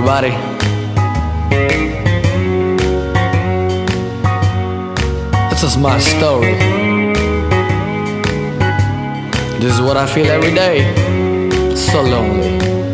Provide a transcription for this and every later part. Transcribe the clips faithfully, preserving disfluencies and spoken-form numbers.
everybody. This is my story. This is what I feel every day. So lonely.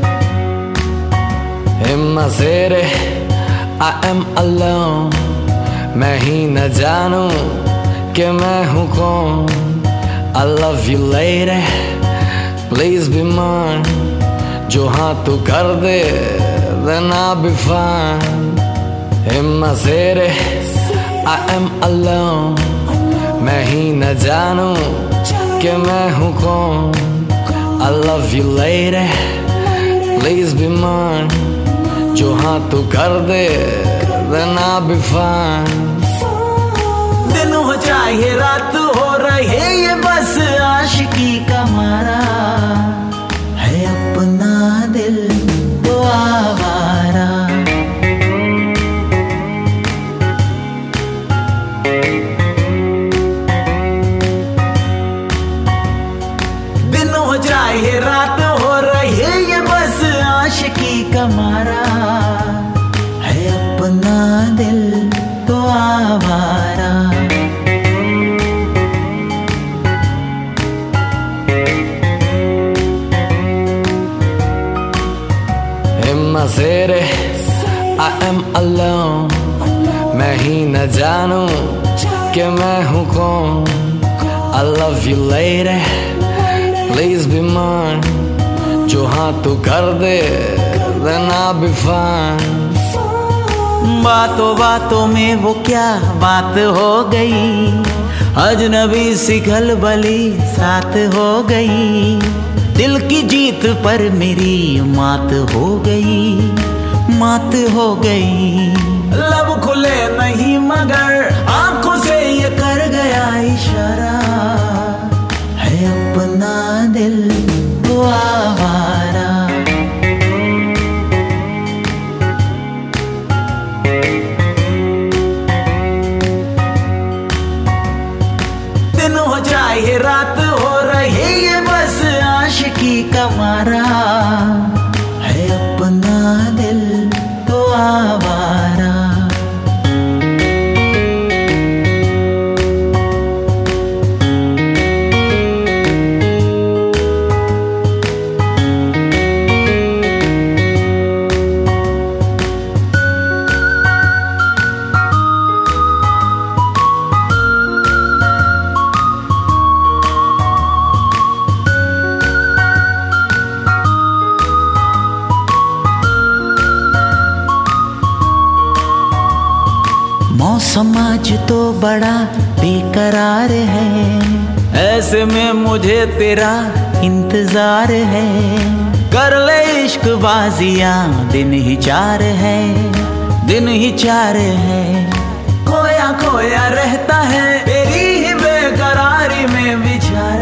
In my city, I am alone. मैं ही न जानूं कि मैं हूँ कौन. I love you lady, please be mine. जो हाँ तू कर दे, then I'll be fine. In my city, I am alone. मैं ही न जानूं कि मैं हूँ कौन. I love you lady, please be mine. जो हाँ तू कर दे, then I'll be fine. दिन हो चाहे रात हो रहे ये बस आशिकी का मारा है अपना दिल तो आवारा. दिन हो चाहे रात हो रहे ये बस आशिकी का मारा है अपना दिल तो आवारा. In my city, I am alone. मैं ही न जानूं कि मैं हूँ कौन. I love you lady, please be mine. जो हाँ तू कर दे, then I'll be fine. बातों बातों में वो क्या बात हो गई, अजनबी सी खलबली साथ हो गई. दिल की जीत पर मेरी मात हो गई, मात हो गई. लब खुले नहीं मगर आंखों से ये कर गया इशारा है अपना दिल तो आवारा. दिन हो चाहे रात हो रहे ये बस आशिकी का मारा है अपना दिल तो आवारा. मौसम आज तो बड़ा बेकरार है, ऐसे में मुझे तेरा इंतजार है. कर ले इश्क बाजियां दिन ही चार है, दिन ही चार है. खोया खोया रहता है तेरी ही बेकरारी में विचार